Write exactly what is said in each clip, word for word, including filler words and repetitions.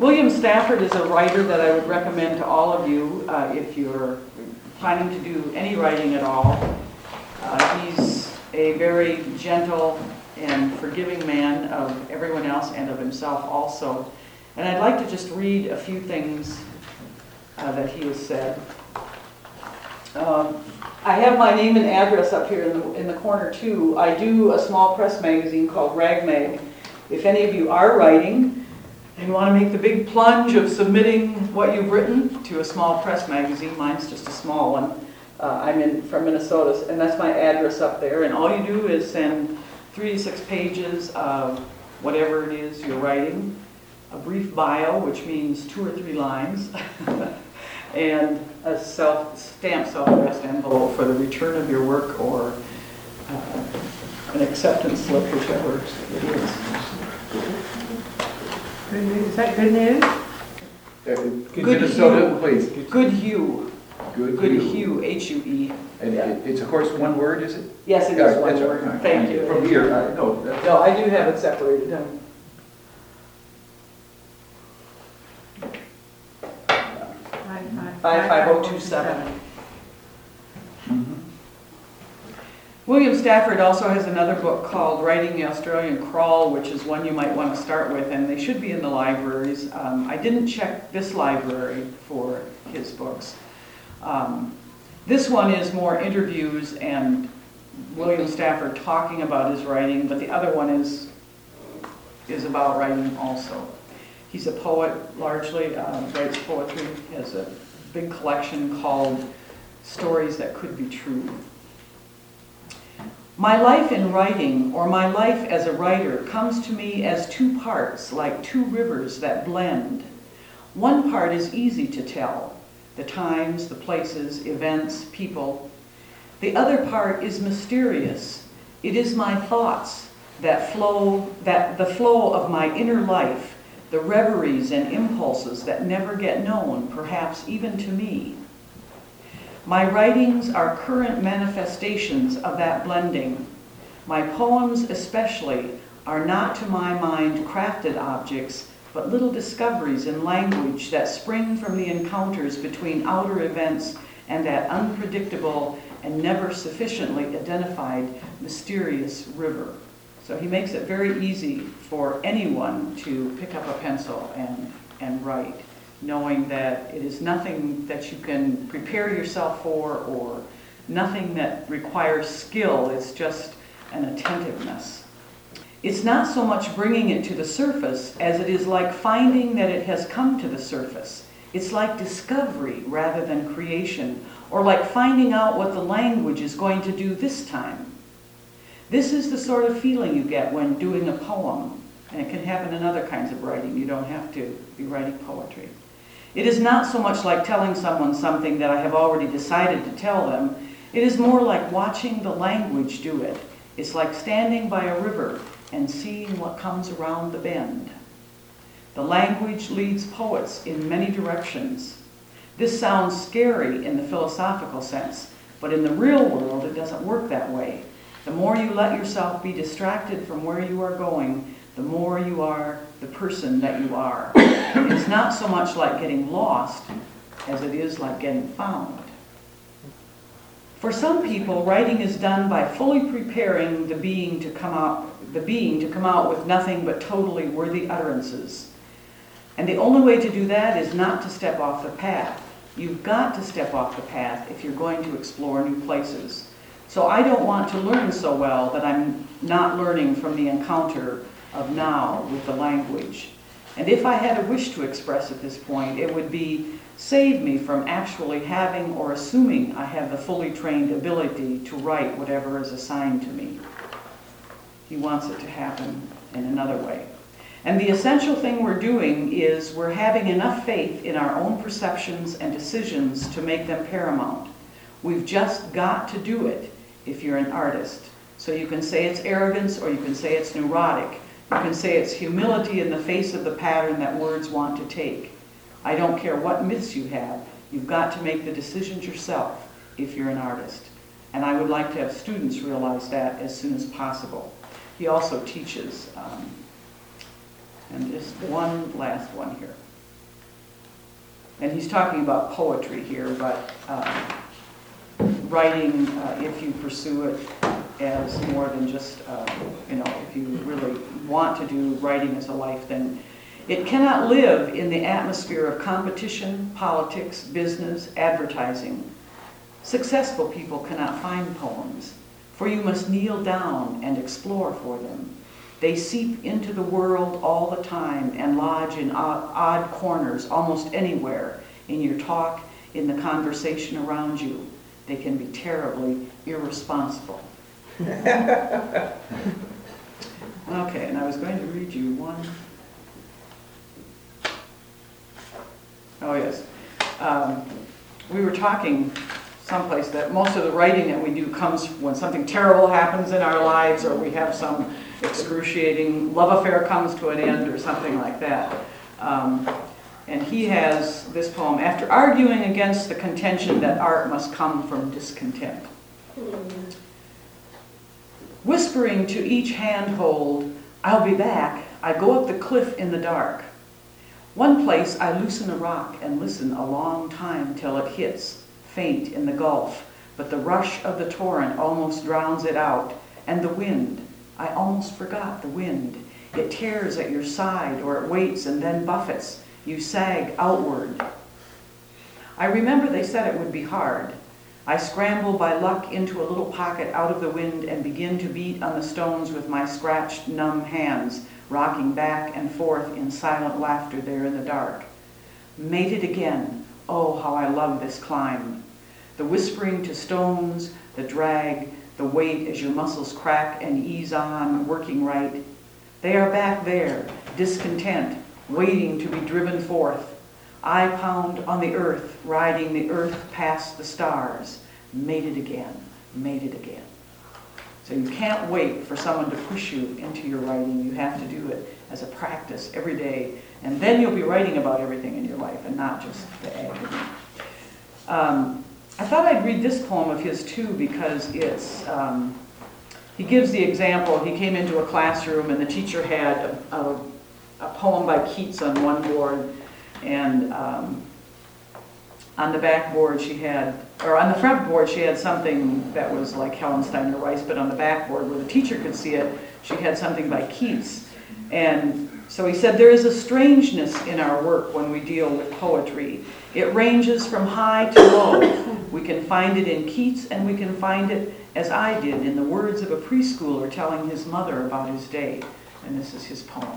William Stafford is a writer that I would recommend to all of you uh, if you're planning to do any writing at all. Uh, he's a very gentle and forgiving man of everyone else and of himself also. And I'd like to just read a few things uh, that he has said. Um, I have my name and address up here in the, in the corner too. I do a small press magazine called Rag Mag. If any of you are writing and want to make the big plunge of submitting what you've written to a small press magazine, mine's just a small one. Uh, I'm in from Minnesota, and that's my address up there. And all you do is send three to six pages of whatever it is you're writing, a brief bio, which means two or three lines, and a self stamped self-addressed envelope for the return of your work or uh, an acceptance slip, whichever it is. Good news. Is that good news? Uh, Good Minnesota, hue. please. Good hue. Good, Good hue. hue, H U E. And Yeah. it- it's of course one word, is it? Yes, it Yeah, is one that's word. right. Thank you. From here, I know. that's- No, I do have it separated. Um, five five oh two seven. Mhm. William Stafford also has another book called Writing the Australian Crawl, which is one you might want to start with, and they should be in the libraries. Um, I didn't check this library for his books. Um, this one is more interviews and William Stafford talking about his writing, but the other one is, is about writing also. He's a poet, largely, uh, writes poetry, has a big collection called Stories That Could Be True. My life in writing, or my life as a writer, comes to me as two parts, like two rivers that blend. One part is easy to tell, the times, the places, events, people. The other part is mysterious. It is my thoughts that flow, that the flow of my inner life, the reveries and impulses that never get known, perhaps even to me. My writings are current manifestations of that blending. My poems especially are not to my mind crafted objects, but little discoveries in language that spring from the encounters between outer events and that unpredictable and never sufficiently identified mysterious river. So he makes it very easy for anyone to pick up a pencil and, and write, knowing that it is nothing that you can prepare yourself for or nothing that requires skill. It's just an attentiveness. It's not so much bringing it to the surface as it is like finding that it has come to the surface. It's like discovery rather than creation, or like finding out what the language is going to do this time. This is the sort of feeling you get when doing a poem, and it can happen in other kinds of writing. You don't have to be writing poetry. It is not so much like telling someone something that I have already decided to tell them. It is more like watching the language do it. It's like standing by a river and seeing what comes around the bend. The language leads poets in many directions. This sounds scary in the philosophical sense, but in the real world it doesn't work that way. The more you let yourself be distracted from where you are going, the more you are the person that you are. It's not so much like getting lost as it is like getting found. For some people, writing is done by fully preparing the being to come out, the being to come out with nothing but totally worthy utterances. And the only way to do that is not to step off the path. You've got to step off the path if you're going to explore new places. So I don't want to learn so well that I'm not learning from the encounter of now with the language. And if I had a wish to express at this point, it would be save me from actually having or assuming I have the fully trained ability to write whatever is assigned to me. He wants it to happen in another way. And the essential thing we're doing is we're having enough faith in our own perceptions and decisions to make them paramount. We've just got to do it if you're an artist. So you can say it's arrogance or you can say it's neurotic. You can say it's humility in the face of the pattern that words want to take. I don't care what myths you have. You've got to make the decisions yourself if you're an artist. And I would like to have students realize that as soon as possible. He also teaches, um, and just one last one here. and he's talking about poetry here, but uh, writing, uh, if you pursue it as more than just, uh, you know, if you really want to do writing as a life, then it cannot live in the atmosphere of competition, politics, business, advertising. Successful people cannot find poems, for you must kneel down and explore for them. They seep into the world all the time and lodge in odd, odd corners almost anywhere, in your talk, in the conversation around you. They can be terribly irresponsible. Okay, and I was going to read you one. Oh, yes. Um, we were talking someplace that most of the writing that we do comes when something terrible happens in our lives, or we have some excruciating love affair comes to an end or something like that. Um, and he has this poem, after arguing against the contention that art must come from discontent. Whispering to each handhold, I'll be back, I go up the cliff in the dark. One place I loosen a rock and listen a long time till it hits, faint in the gulf, but the rush of the torrent almost drowns it out, and the wind, I almost forgot the wind. It tears at your side, or it waits and then buffets. You sag outward. I remember they said it would be hard. I scramble by luck into a little pocket out of the wind and begin to beat on the stones with my scratched, numb hands, rocking back and forth in silent laughter there in the dark. Mated again. Oh, how I love this climb. The whispering to stones, the drag, the weight as your muscles crack and ease on, working right. They are back there, discontent, waiting to be driven forth. I pound on the earth, riding the earth past the stars. Mated again, mated again. So you can't wait for someone to push you into your writing. You have to do it as a practice every day. And then you'll be writing about everything in your life and not just the agony. Um, I thought I'd read this poem of his too, because it's, um, he gives the example. He came into a classroom and the teacher had a, a, a poem by Keats on one board, and um, on the back board she had, or on the front board she had something that was like Helen Steiner Rice, but on the back board where the teacher could see it, she had something by Keats. And so he said, there is a strangeness in our work when we deal with poetry. It ranges from high to low. We can find it in Keats, and we can find it, as I did, in the words of a preschooler telling his mother about his day. And this is his poem.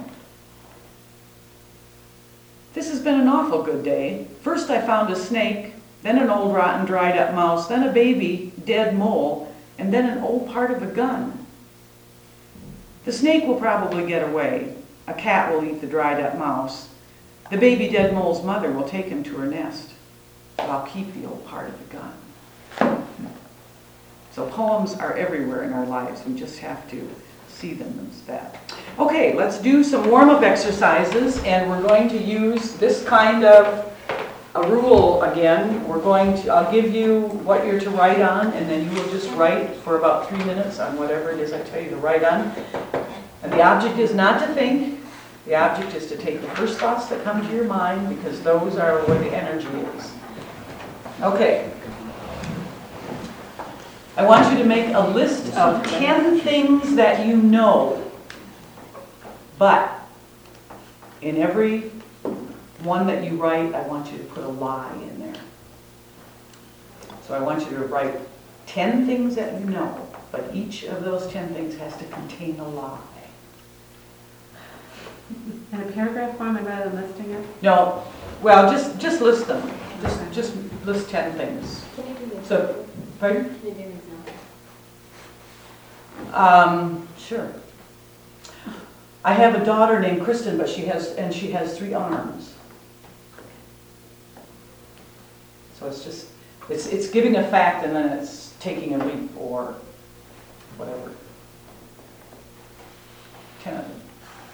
This has been an awful good day. First I found a snake, then an old rotten dried up mouse, then a baby dead mole, and then an old part of a gun. The snake will probably get away. A cat will eat the dried up mouse. The baby dead mole's mother will take him to her nest. But I'll keep the old part of the gun. So poems are everywhere in our lives. We just have to see them as that. Okay, let's do some warm-up exercises, and we're going to use this kind of a rule again. We're going to, I'll give you what you're to write on, and then you will just write for about three minutes on whatever it is I tell you to write on. And the object is not to think. The object is to take the first thoughts that come to your mind, because those are where the energy is. Okay. I want you to make a list of ten things that you know, but in every one that you write, I want you to put a lie in there. So I want you to write ten things that you know, but each of those ten things has to contain a lie. In a paragraph form rather than listing it? No, well, just just list them. Just just list ten things. Can you do this? So, pardon? Can you do this now? Um, sure. I have a daughter named Kristen, but she has and she has three arms. So it's just it's it's giving a fact and then it's taking a leap or whatever. Ten of them.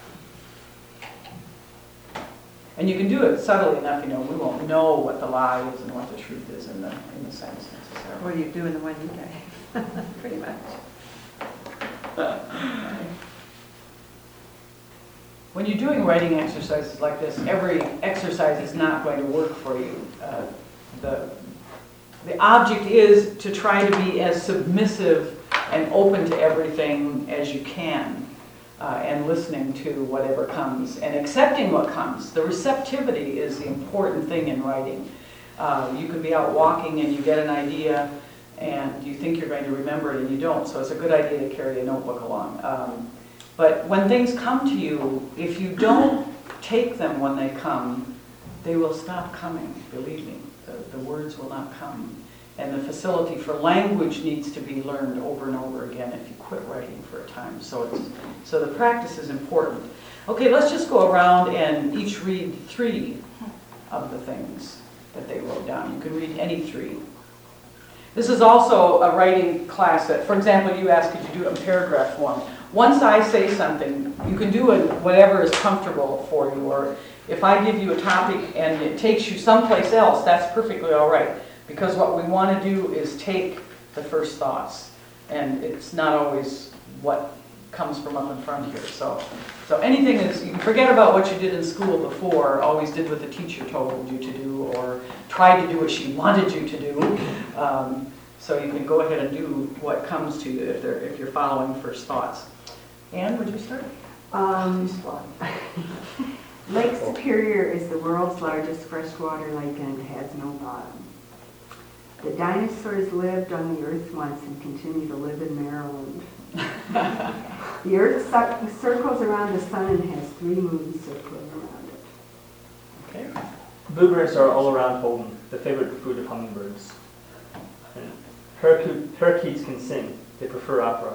And you can do it subtly enough, you know, we won't know what the lie is and what the truth is in the in the sense necessarily. Or you do in the one you gave, pretty much. when you're doing writing exercises like this, every exercise is not going to work for you. Uh, the, the object is to try to be as submissive and open to everything as you can, uh, and listening to whatever comes and accepting what comes. The receptivity is the important thing in writing. Uh, you can be out walking and you get an idea and you think you're going to remember it and you don't, so it's a good idea to carry a notebook along. Um, but when things come to you, if you don't take them when they come, they will stop coming, believe me. The, the words will not come. And the facility for language needs to be learned over and over again if you quit writing for a time. So, it's, so the practice is important. Okay, let's just go around and each read three of the things that they wrote down. You can read any three. This is also a writing class that, for example, you asked could you do it in paragraph form. Once I say something, you can do it whatever is comfortable for you, or if I give you a topic and it takes you someplace else, that's perfectly all right. Because what we want to do is take the first thoughts, and it's not always what comes from up in front here. So, so anything is, you can forget about what you did in school before, always did what the teacher told you to do, or tried to do what she wanted you to do. Um, so you can go ahead and do what comes to you if, they're, if you're following first thoughts. Anne, would you start? Um, Lake Superior is the world's largest freshwater lake and has no bottom. The dinosaurs lived on the earth once and continue to live in Maryland. The earth su- circles around the sun and has three moons circling around it. Okay. Blueberries are all around Holden, the favorite food of hummingbirds. And parakeet, parakeets can sing. They prefer opera.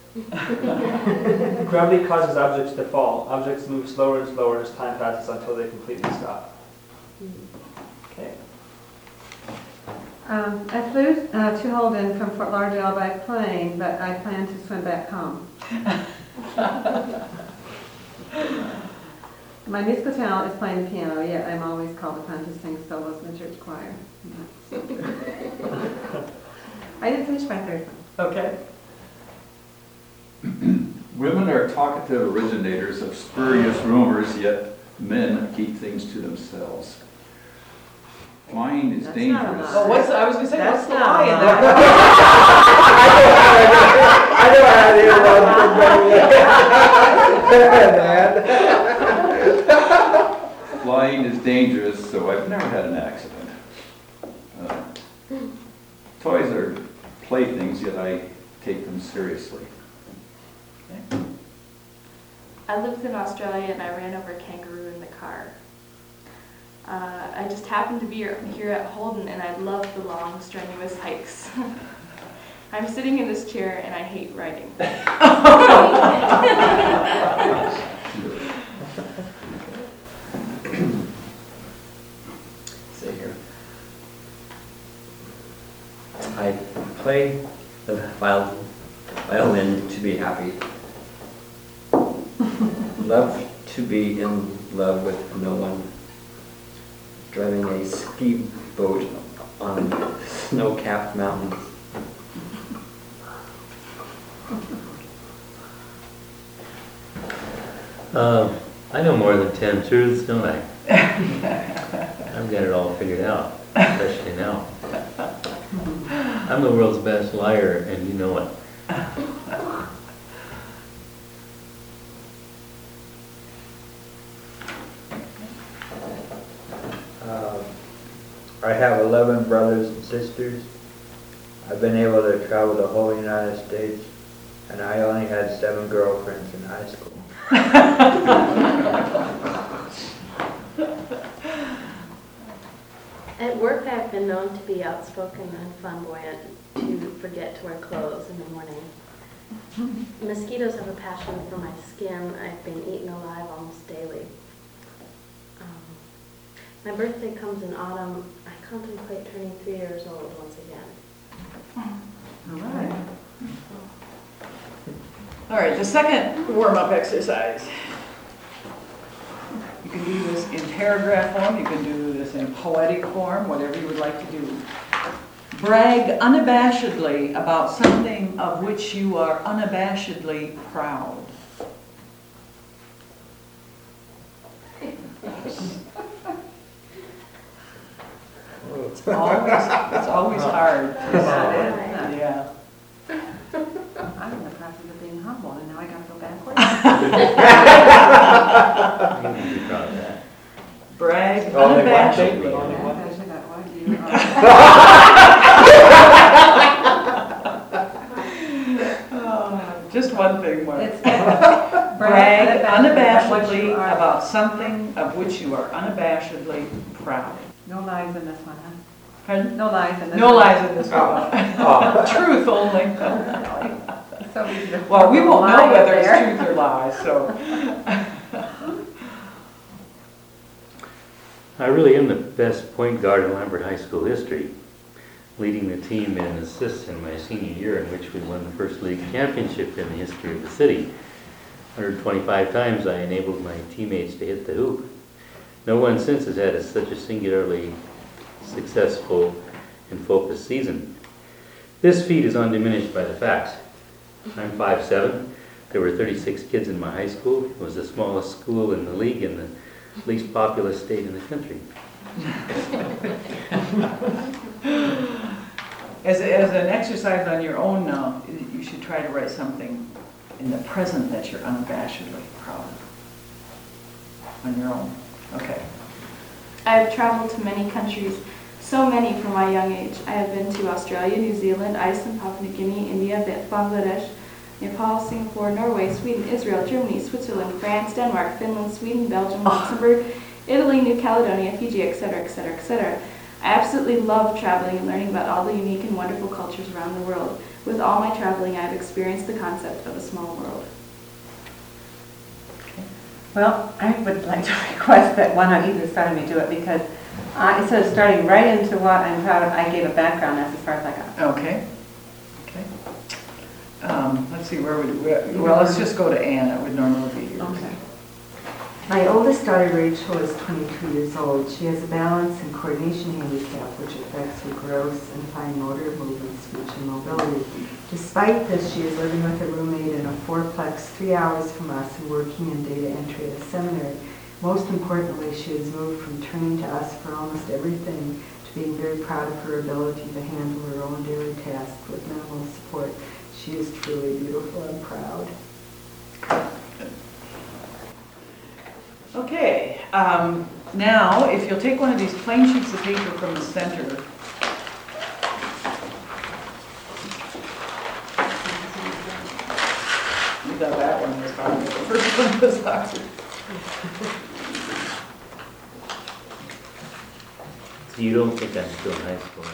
Gravity causes objects to fall. Objects move slower and slower as time passes until they completely stop. Okay. Um, I flew uh, to Holden from Fort Lauderdale by plane, but I plan to swim back home. My musical talent is playing the piano, yet I'm always called upon to sing solos in the church choir. I didn't finish my third one. Okay. Women are talkative originators of spurious rumors, yet men keep things to themselves. Lying is That's dangerous. not a lie. Oh, what's, I was going to say, That's what's the not lie in a that? Flying is dangerous, so I've never had an accident. Uh, toys are playthings, yet I take them seriously. I lived in Australia and I ran over a kangaroo in the car. Uh, I just happened to be here at Holden and I love the long, strenuous hikes. I'm sitting in this chair and I hate writing. See here. I play the viol- violin to be happy. Love to be in love with no one. Driving a ski boat on snow-capped mountains. Uh, I know more than ten truths, don't I? I've got it all figured out, especially now. I'm the world's best liar, and you know it. Uh, I have eleven brothers and sisters. I've been able to travel the whole United States, and I only had seven girlfriends in high school. At work, I've been known to be outspoken and flamboyant, to forget to wear clothes in the morning. Mosquitoes have a passion for my skin. I've been eaten alive almost daily. Um, my birthday comes in autumn. I contemplate turning three years old once again. All right. All right, the second warm-up exercise. You can do this in paragraph form, you can do this in poetic form, whatever you would like to do. Brag unabashedly about something of which you are unabashedly proud. Always, it's always hard. Yeah, it is, isn't it? Yeah. I'm in the process of being humble, and now I gotta go backwards. You can be proud of that. Brag Only one thing, but unabashedly. only one Yeah, thing. I got one, you Oh, just one thing, Mark. It's Brag about what you unabashedly are. about something of which you are unabashedly proud. No lies in this one, huh? Pardon? No lies in this one. No lies in this one. Oh. Truth only. So easy to Well, we won't lie know up whether there. it's truth or lies, so. I really am the best point guard in Lambert High School history, leading the team in assists in my senior year in which we won the first league championship in the history of the city. one hundred twenty-five times I enabled my teammates to hit the hoop. No one since has had a, such a singularly successful and focused season. This feat is undiminished by the facts. I'm five seven. There were thirty-six kids in my high school. It was the smallest school in the league and the least populous state in the country. As, as an exercise on your own now, you should try to write something in the present that you're unabashedly proud of. On your own. Okay. I have traveled to many countries, so many from my young age. I have been to Australia, New Zealand, Iceland, Papua New Guinea, India, Bangladesh, Nepal, Singapore, Norway, Sweden, Israel, Germany, Switzerland, France, Denmark, Finland, Sweden, Belgium, Luxembourg, Italy, New Caledonia, Fiji, et cetera, et cetera, et cetera. I absolutely love traveling and learning about all the unique and wonderful cultures around the world. With all my traveling, I have experienced the concept of a small world. Well, I would like to request that one on either side of me do it, because uh, instead of starting right into what I'm proud of, I gave a background. That's as far as I got. Okay. Okay. Um, let's see, where would, where, well, let's just go to Anne. It would normally be yours. Okay. My oldest daughter, Rachel, is twenty-two years old. She has a balance and coordination handicap, which affects her gross and fine motor movement, speech, and mobility. Despite this, she is living with a roommate in a fourplex three hours from us and working in data entry at a seminary. Most importantly, she has moved from turning to us for almost everything to being very proud of her ability to handle her own daily tasks with minimal support. She is truly beautiful and proud. Okay, um, now, if you'll take one of these plain sheets of paper from the center. You thought that one was probably the first one was Oxford. So you don't think I'm still in high school,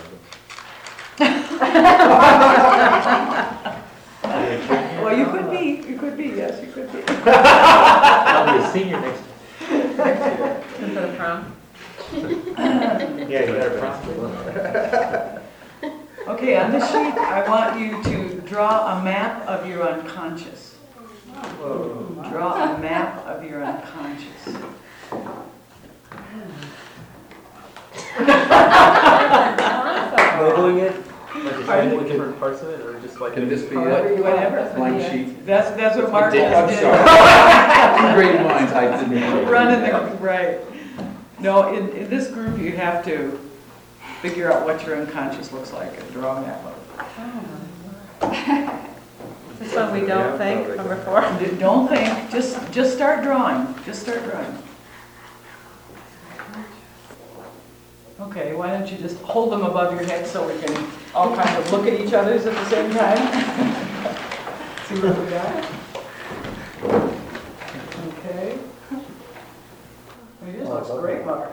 are you? Well, you could be, you could be, yes, you could be. I'll be a senior next Instead of prom. Yeah, you got a problem. Okay, on this sheet, I want you to draw a map of your unconscious. Draw a map of your unconscious. Labeling it? Like just Pardon? labeling different parts of it, or just like? Can this be What- it? Whatever. Blank sheet? That's, that's what Mark I'm just did. sorry. Two great minds, I didn't. Running the, right. No, in, in this group, you have to figure out what your unconscious looks like and draw a map of This one we don't think, number four. it. Don't think, just, just start drawing, just start drawing. Okay, why don't you just hold them above your head so we can all kind of look at each other's at the same time? See what we got? Okay. Well, yours looks great, Mark.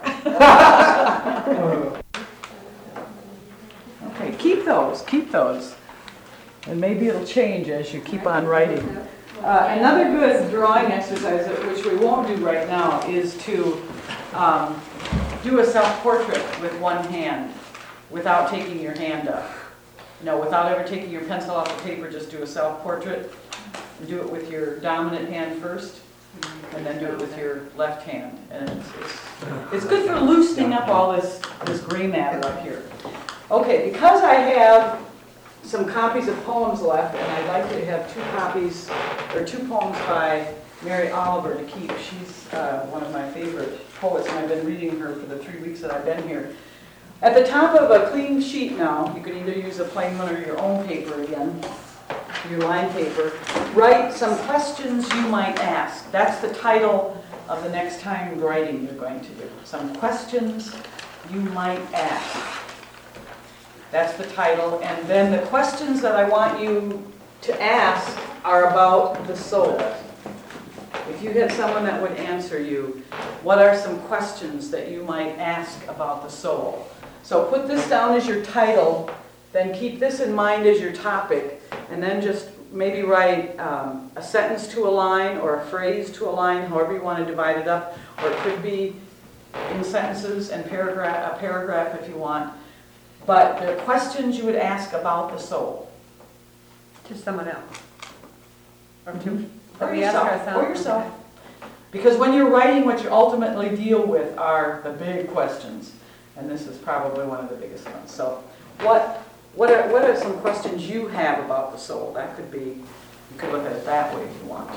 Okay, keep those, keep those. And maybe it'll change as you keep on writing. Uh, another good drawing exercise, which we won't do right now, is to um, do a self-portrait with one hand without taking your hand up. No, without ever taking your pencil off the paper, just do a self-portrait. Do it with your dominant hand first, and then do it with your left hand. And it's, it's, it's good for loosening up all this, this gray matter up here. Okay, because I have some copies of poems left, and I'd like to have two copies, or two poems by Mary Oliver to keep. She's uh, one of my favorite poets, and I've been reading her for the three weeks that I've been here. At the top of a clean sheet now, you can either use a plain one or your own paper again, your line paper, write some questions you might ask. That's the title of the next time writing you're going to do. Some questions you might ask. That's the title. And then the questions that I want you to ask are about the soul. If you had someone that would answer you, what are some questions that you might ask about the soul? So put this down as your title, then keep this in mind as your topic, and then just maybe write um, a sentence to a line or a phrase to a line, however you want to divide it up, or it could be in sentences and paragraph, a paragraph if you want. But the questions you would ask about the soul. To someone else. Or to, Mm-hmm. Or we ask yourself, ourselves. or yourself. Because when you're writing, what you ultimately deal with are the big questions. And this is probably one of the biggest ones. So what, what, are, what are some questions you have about the soul? That could be, you could look at it that way if you want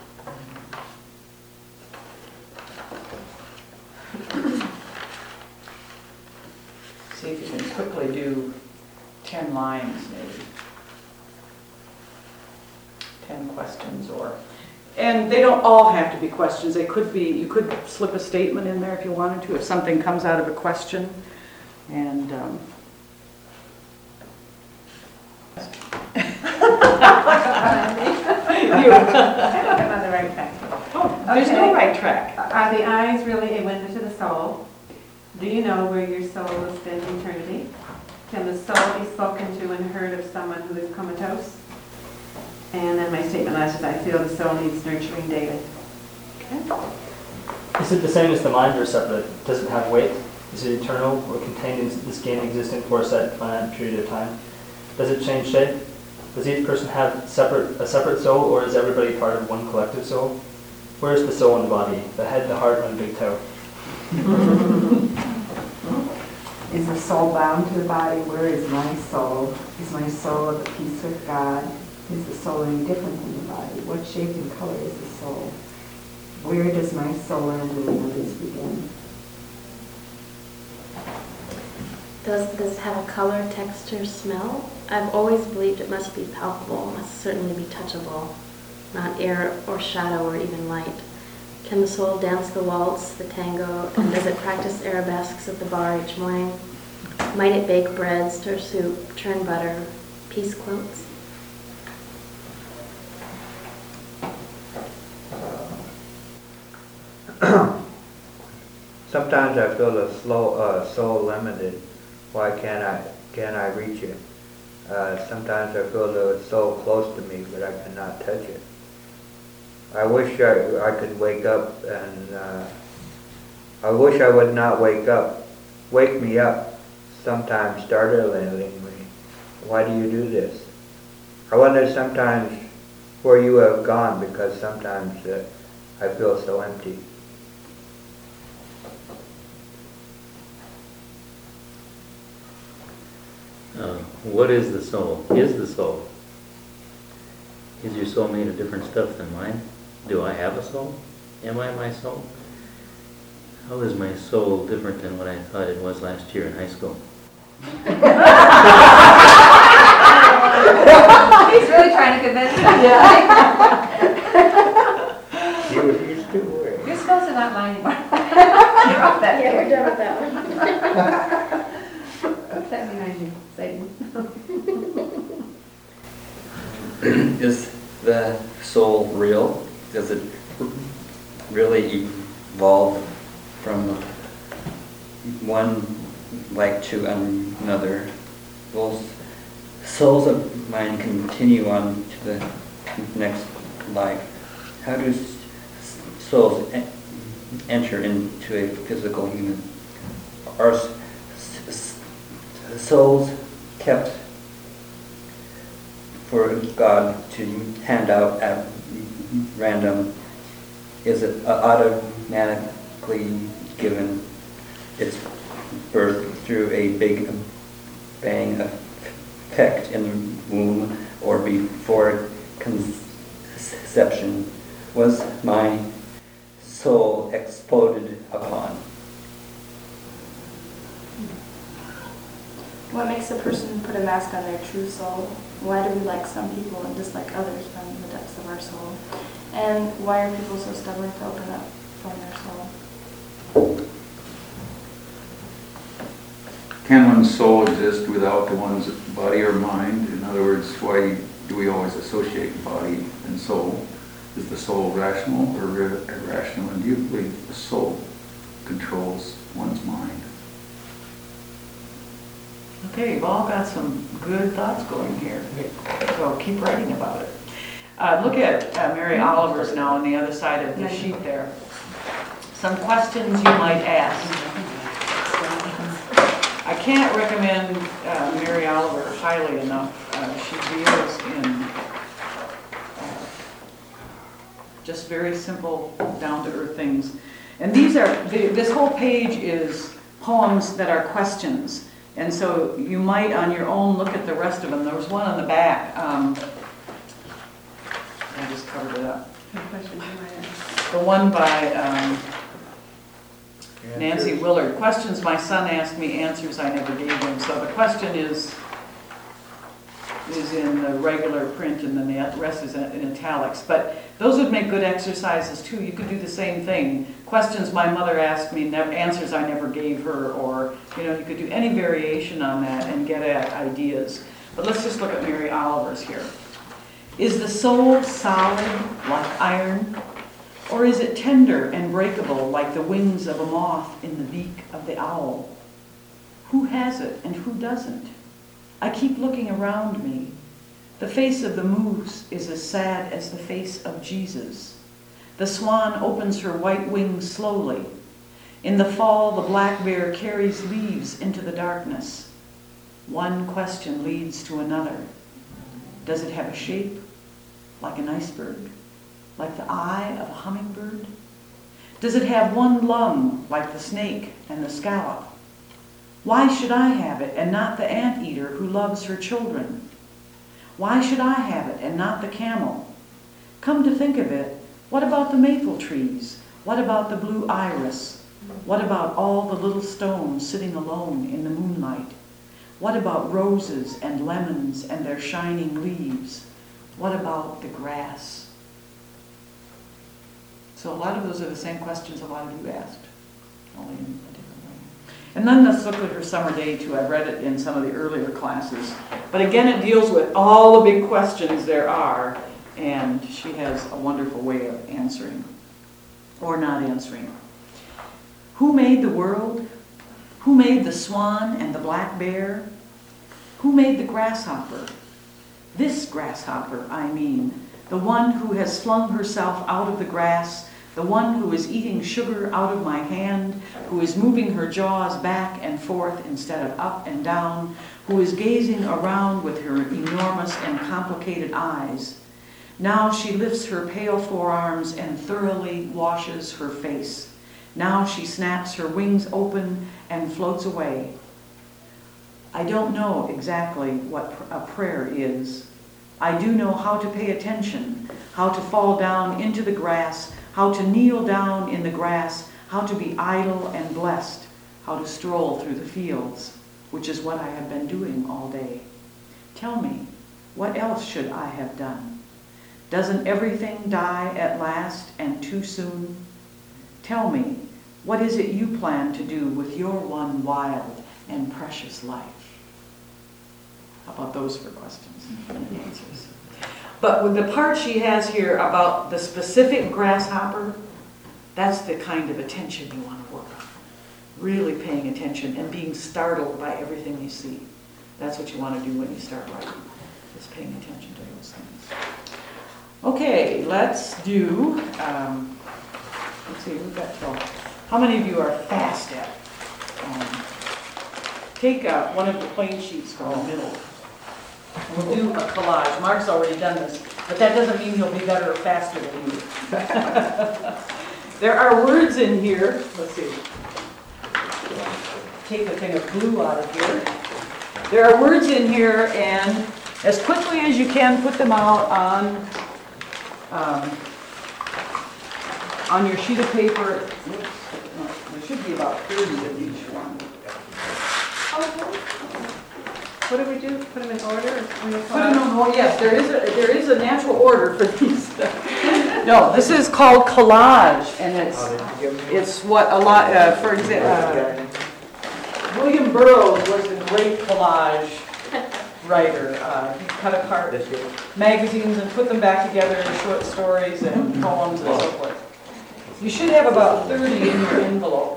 to. See if you can quickly do ten lines maybe. ten questions or, and they don't all have to be questions. They could be, you could slip a statement in there if you wanted to, if something comes out of a question. And um, You- I think I'm on the right track. oh, there's no Okay. right track. Are the eyes really a window to the soul? Do you know where your soul will spend eternity? Can the soul be spoken to and heard of someone who is comatose? And then my statement last is, I feel the soul needs nurturing daily. Is it the same as the mind or separate? Does it have weight? Is it eternal or contained in this game existing for a set finite period of time? Does it change shape? Does each person have separate a separate soul, or is everybody part of one collective soul? Where is the soul in the body? The head, the heart, and the big toe? Is the soul bound to the body? Where is my soul? Is my soul of peace with God? Is the soul any different than the body? What shape and color is the soul? Where does my soul end and others begin? Does this have a color, texture, smell? I've always believed it must be palpable, must certainly be touchable, not air or shadow or even light. Can the soul dance the waltz, the tango, and does it practice arabesques at the bar each morning? Might it bake bread, stir soup, churn butter, piece quilts? Sometimes I feel the slow, uh, soul limited. Why can't I, can I reach it? Uh, sometimes I feel that it's so close to me, but I cannot touch it. I wish I, I could wake up and, uh, I wish I would not wake up. Wake me up, sometimes startlingly. Why do you do this? I wonder sometimes where you have gone, because sometimes uh, I feel so empty. Uh, what is the soul? Is the soul? Is your soul made of different stuff than mine? Do I have a soul? Am I my soul? How is my soul different than what I thought it was last year in high school? He's really trying to convince me. You refuse to work. You're supposed to not lie anymore. You're off that Yeah, we're chair. done with that one. What's that behind you, Satan? Is the soul real? Does it really evolve from one like to another? Will souls of mine continue on to the next life? How do s- souls en- enter into a physical human? Are s- s- souls kept for God to hand out at random? Is it automatically given its birth through a big bang effect in the womb, or before conception was my soul exploded upon? What makes a person put a mask on their true soul? Why do we like some people and dislike others from the depths of our soul? And why are people so stubborn to open up from their soul? Can one's soul exist without the one's body or mind? In other words, why do we always associate body and soul? Is the soul rational or ir- irrational? And do you believe the soul controls one's mind? Okay, you've all got some good thoughts going here, so keep writing about it. Uh, look at uh, Mary Oliver's now on the other side of the sheet there. Some questions you might ask. I can't recommend uh, Mary Oliver highly enough. Uh, she deals in uh, just very simple, down-to-earth things. And these are, the, this whole page is poems that are questions. And so you might, on your own, look at the rest of them. There was one on the back. Um, I just covered it up. The one by um, Nancy Willard. Questions my son asked me, answers I never gave him. So the question is is in the regular print and then the rest is in italics. But those would make good exercises too. You could do the same thing. Questions my mother asked me, never, answers I never gave her, or you know, you could do any variation on that and get at ideas. But let's just look at Mary Oliver's here. Is the soul solid like iron? Or is it tender and breakable like the wings of a moth in the beak of the owl? Who has it and who doesn't? I keep looking around me. The face of the moose is as sad as the face of Jesus. The swan opens her white wings slowly. In the fall, the black bear carries leaves into the darkness. One question leads to another. Does it have a shape like an iceberg? Like the eye of a hummingbird? Does it have one lung like the snake and the scallop? Why should I have it and not the anteater who loves her children? Why should I have it and not the camel? Come to think of it, what about the maple trees? What about the blue iris? What about all the little stones sitting alone in the moonlight? What about roses and lemons and their shining leaves? What about the grass? So a lot of those are the same questions a lot of you asked, only in a different way. And then let's look at her summer day too. I've read it in some of the earlier classes. But again, it deals with all the big questions there are, and she has a wonderful way of answering, or not answering. Who made the world? Who made the swan and the black bear? Who made the grasshopper? This grasshopper, I mean, the one who has flung herself out of the grass, the one who is eating sugar out of my hand, who is moving her jaws back and forth instead of up and down, who is gazing around with her enormous and complicated eyes. Now she lifts her pale forearms and thoroughly washes her face. Now she snaps her wings open and floats away. I don't know exactly what a prayer is. I do know how to pay attention, how to fall down into the grass, how to kneel down in the grass, how to be idle and blessed, how to stroll through the fields, which is what I have been doing all day. Tell me, what else should I have done? Doesn't everything die at last and too soon? Tell me, what is it you plan to do with your one wild and precious life? How about those for questions and answers? But with the part she has here about the specific grasshopper, that's the kind of attention you want to work on. Really paying attention and being startled by everything you see. That's what you want to do when you start writing, is paying attention to those things. Okay, let's do, um, let's see, we've got till, how many of you are fast at? Um, take uh, one of the plain sheets from the middle. And we'll do a collage. Mark's already done this, but that doesn't mean he'll be better or faster than you. There are words in here. Let's see. Take the thing of glue out of here. There are words in here, and as quickly as you can, put them out on um, on your sheet of paper. Oops, there should be about thirty of each one. What do we do? Put them in order? or when they come Put 'em out? in- well, yes, there is a, there is a natural order for these. No, this is called collage, and it's, How did you give me? it's what a lot, uh, for example, uh, William Burroughs was a great collage writer. Uh, he cut apart This year? magazines and put them back together in short stories and poems and so forth. You should have about thirty in your envelope.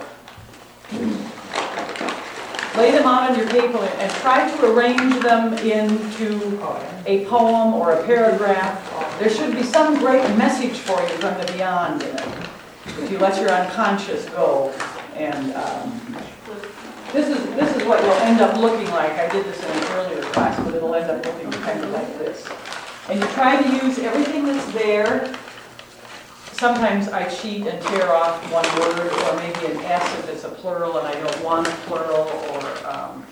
Lay them out on your paper and try to arrange them into a poem or a paragraph. There should be some great message for you from the beyond in it, if you let your unconscious go. And um, this is this is what you'll end up looking like. I did this in an earlier class, but it'll end up looking kind of like this. And you try to use everything that's there. Sometimes I cheat and tear off one word, or maybe an S if it's a plural and I don't want a plural, or um,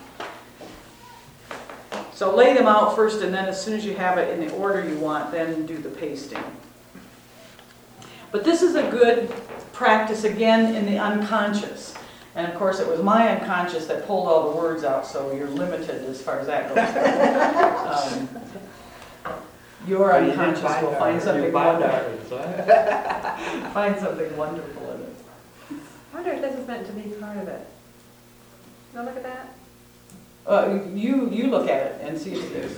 so lay them out first, and then as soon as you have it in the order you want, then do the pasting. But this is a good practice, again, in the unconscious. And of course, it was my unconscious that pulled all the words out, so you're limited as far as that goes. Um, your You didn't unconscious find will our- find you something found wonderful. our- Find something wonderful in it. I wonder if this is meant to be part of it. Now look at that. Uh, you, you look at it and see if it is.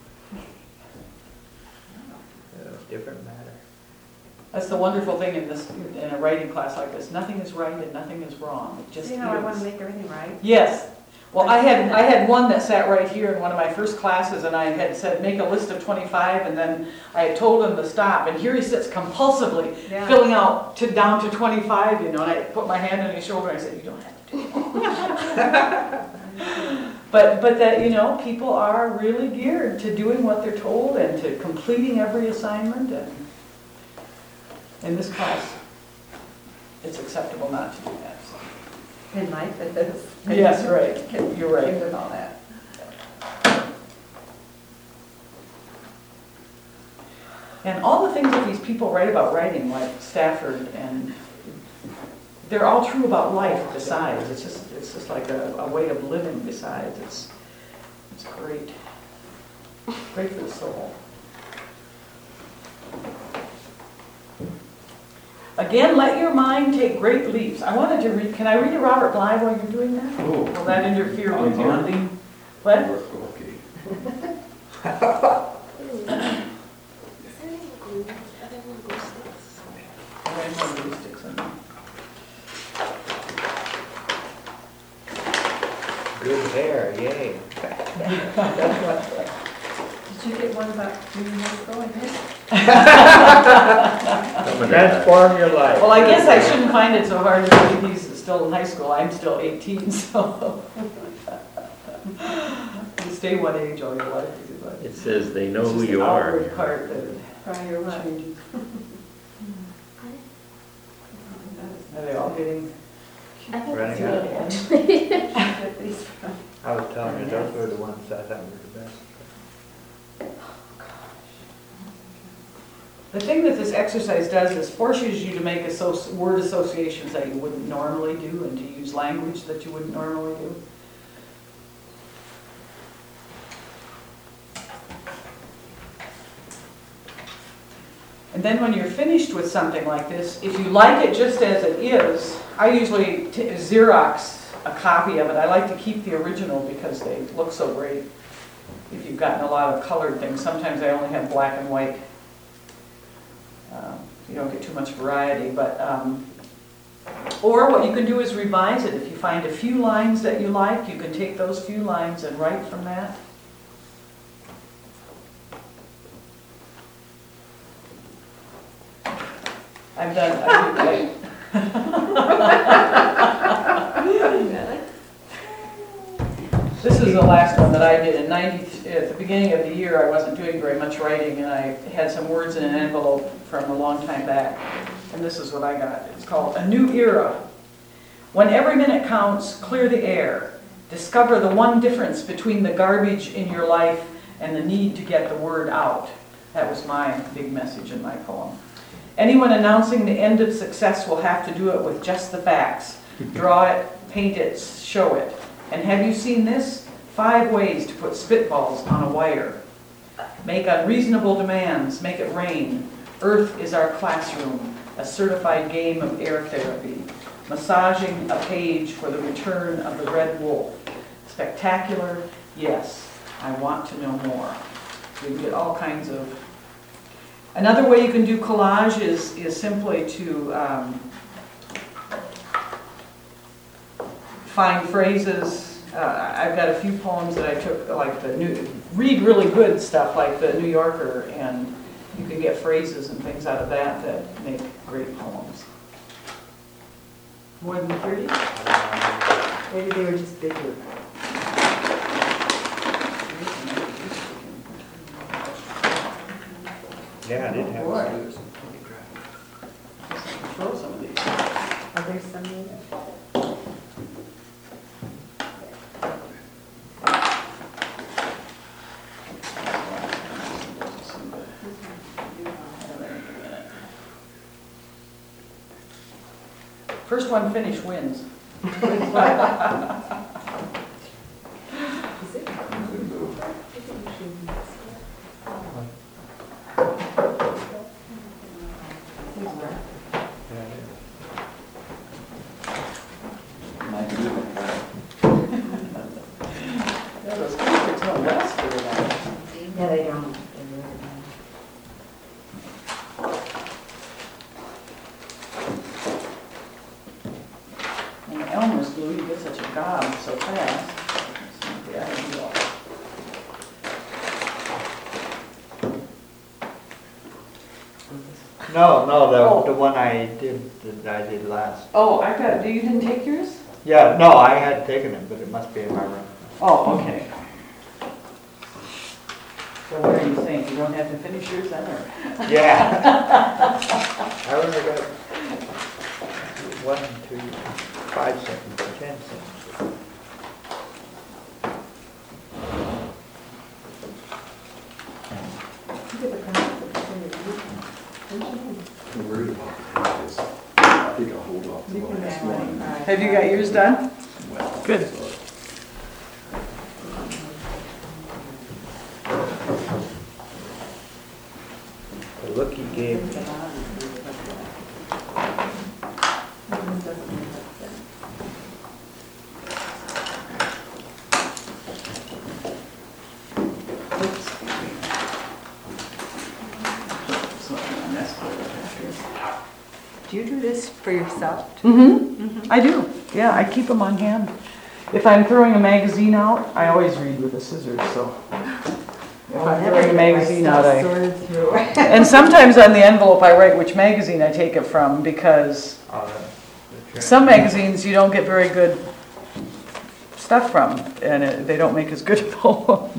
Uh, Different matter. That's the wonderful thing in this, in a writing class like this. Nothing is right and nothing is wrong. It just See how I want to is. make everything right? Yes. Well, I had, I had one that sat right here in one of my first classes, and I had said, make a list of twenty-five, and then I had told him to stop, and here he sits compulsively Yeah. filling out to, down to twenty-five, you know, and I put my hand on his shoulder, and I said, you don't have to do that. But, but that, you know, people are really geared to doing what they're told and to completing every assignment, and in this class, it's acceptable not to do that, so. In life, it is. Yes, right. You're right. And all that. And all the things that these people write about writing, like Stafford, and they're all true about life besides. It's just, it's just like a, a way of living besides. It's, it's great. Great for the soul. Again, let your mind take great leaps. I wanted to read, can I read a Robert Bly while you're doing that? Oh. Will that interfere with your Bonding? What? Okay. Is there any glue, other than glue sticks? I have no glue sticks in there. Good hair, yay. Did you get one about junior high school, I think? Some of that. Transform your life. Well, I guess I shouldn't find it so hard to believe he's still in high school. I'm still eighteen, so. You stay one age all your life. But It says they know it's who just you the are. outward part that Prior what? changes. Are they all getting? I think Running it's out. neat, actually. Get these from- I was telling you, those were the ones I thought were the best. The thing that this exercise does is forces you to make associ- word associations that you wouldn't normally do, and to use language that you wouldn't normally do. And then when you're finished with something like this, if you like it just as it is, I usually t- Xerox a copy of it. I like to keep the original because they look so great. If you've gotten a lot of colored things, sometimes I only have black and white. Um, you don't get too much variety, but um, or what you can do is revise it. If you find a few lines that you like, you can take those few lines and write from that. I've done. I, This is the last one that I did in ninety, at the beginning of the year. I wasn't doing very much writing, and I had some words in an envelope from a long time back. And this is what I got. It's called A New Era. When every minute counts, clear the air. Discover the one difference between the garbage in your life and the need to get the word out. That was my big message in my poem. Anyone announcing the end of success will have to do it with just the facts. Draw it, paint it, show it. And have you seen this? Five ways to put spitballs on a wire. Make unreasonable demands, make it rain. Earth is our classroom, a certified game of air therapy. Massaging a page for the return of the red wolf. Spectacular, yes, I want to know more. You can get all kinds of... Another way you can do collage is, is simply to um, find phrases. Uh, I've got a few poems that I took, like the new, read really good stuff like the New Yorker, and you can get phrases and things out of that that make great poems. More than thirty? Maybe they were just bigger. Yeah, I did have. Boy. Throw some of these. Are there some in it? First one finish wins. Yeah, those kids don't last very long. Yeah, they don't. When Elmer's glue, you get such a gob so fast. It's not the ideal. No, no, the, Oh. the one I did, that I did last. Oh, I got, you didn't take yours? Yeah, no, I had taken it, but it must be in my room. Oh, okay. So what do you think? You don't have to finish yours then, or? Yeah. I only got one, two, five seconds, ten seconds. I'm worried about this. I think I'll hold off till the next one. Have you got yours done? Well, Good. The look he gave me. Do you do this for yourself? Mm-hmm. I do. Yeah, I keep them on hand. If I'm throwing a magazine out, I always read with the scissors, so. If I'm throwing a magazine out, I... And sometimes on the envelope, I write which magazine I take it from, because Uh, the some magazines you don't get very good stuff from, and it, they don't make as good a poem.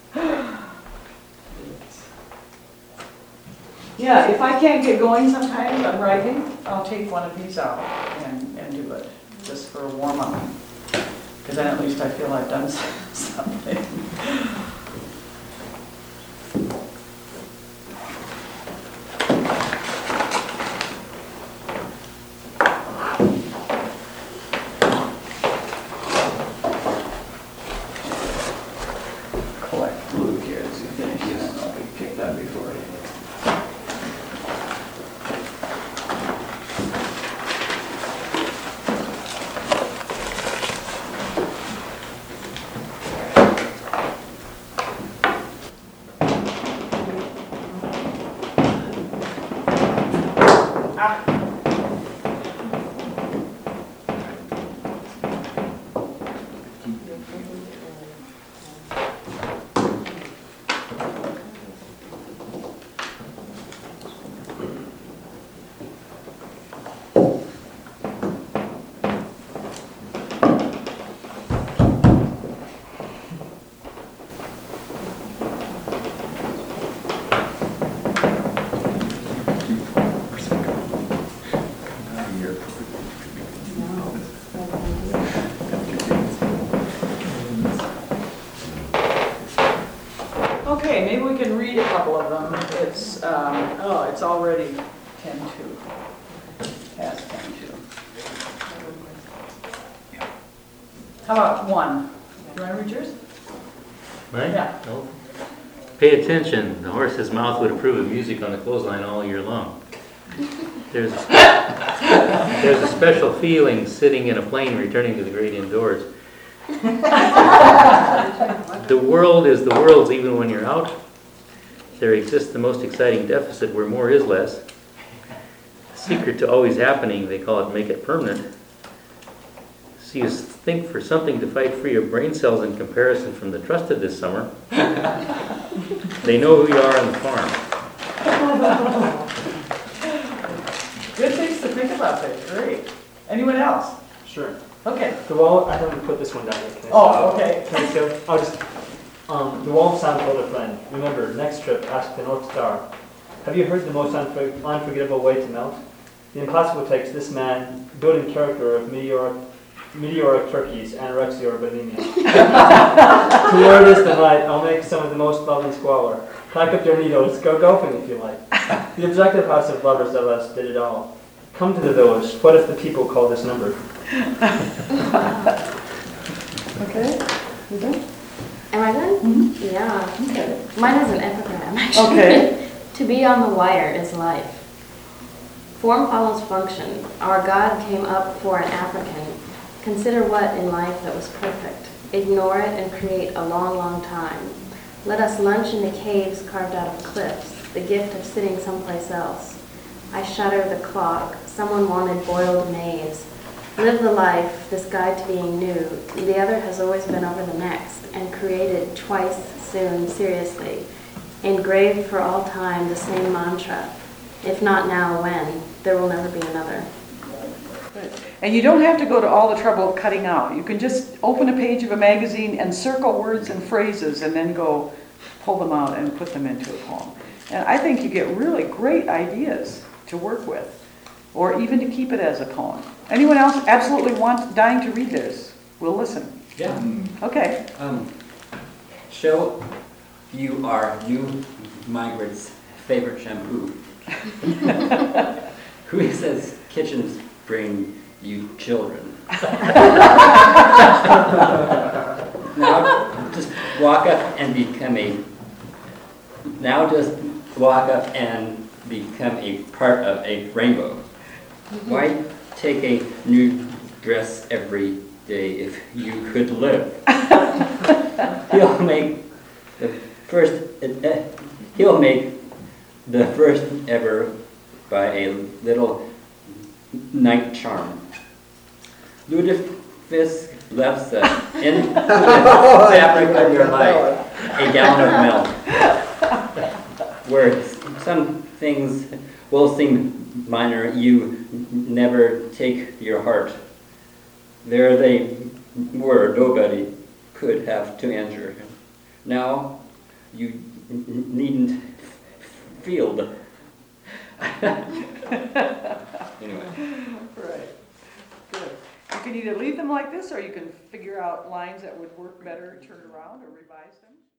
Yeah, if I can't get going sometimes, I'm writing, I'll take one of these out and, and do it, just for a warm up. Because then at least I feel I've done something. Collect blue here, as you finish this, I'll be picked up before. Okay, maybe we can read a couple of them. It's, um, oh, it's already ten two. Past ten two. How about one? You want to read yours? Right? Yeah. No. Pay attention. The horse's mouth would approve of music on the clothesline all year long. There's a, spe- there's a special feeling sitting in a plane returning to the great indoors. The world is the world's even when you're out. There exists the most exciting deficit where more is less. The secret to always happening, they call it make it permanent. So you think for something to fight free of brain cells in comparison from the trusted this summer. They know who you are on the farm. Good things to think about there, great. Anyone else? Sure. Okay. The wall, I haven't put this one down yet. Can I Oh, stop? okay. Can I still? I'll just, um, the wall sound told a friend. Remember, next trip, ask the North Star. Have you heard the most unfor- unforgettable way to melt? The impossible takes this man, building character of meteoric, meteoric turkeys, anorexia or bulimia. To where it is tonight, I'll make some of the most loving squalor. Pack up your needles, go golfing if you like. The objective house of lovers of us did it all. Come to the village. What if the people call this number? Okay. You done? Am I good? Mhm. Yeah. Okay. Mine is an epigram, actually. Okay. To be on the wire is life. Form follows function. Our God came up for an African. Consider what in life that was perfect. Ignore it and create a long, long time. Let us lunch in the caves carved out of cliffs, the gift of sitting someplace else. I shudder the clock. Someone wanted boiled maize. Live the life, this guide to being new. The other has always been over the next, and created twice soon, seriously. Engraved for all time the same mantra. If not now, when? There will never be another. And you don't have to go to all the trouble of cutting out. You can just open a page of a magazine and circle words and phrases and then go pull them out and put them into a poem. And I think you get really great ideas to work with, or even to keep it as a poem. Anyone else absolutely wants, dying to read this? We'll listen. Yeah. Okay. Um, Cheryl, you are New Migrant's favorite shampoo. Who says kitchens bring you children? Now just walk up and become a, now just walk up and become a part of a rainbow. Why take a new dress every day if you could live? He'll make the first, uh, he'll make the first ever by a little night charm. Lutefisk left the in the fabric of your life a gallon of milk, where some things will seem minor, you never take your heart. There they were, nobody could have to injure. Now you needn't field. Anyway. Right. Good. You can either leave them like this, or you can figure out lines that would work better, turn around, or revise them.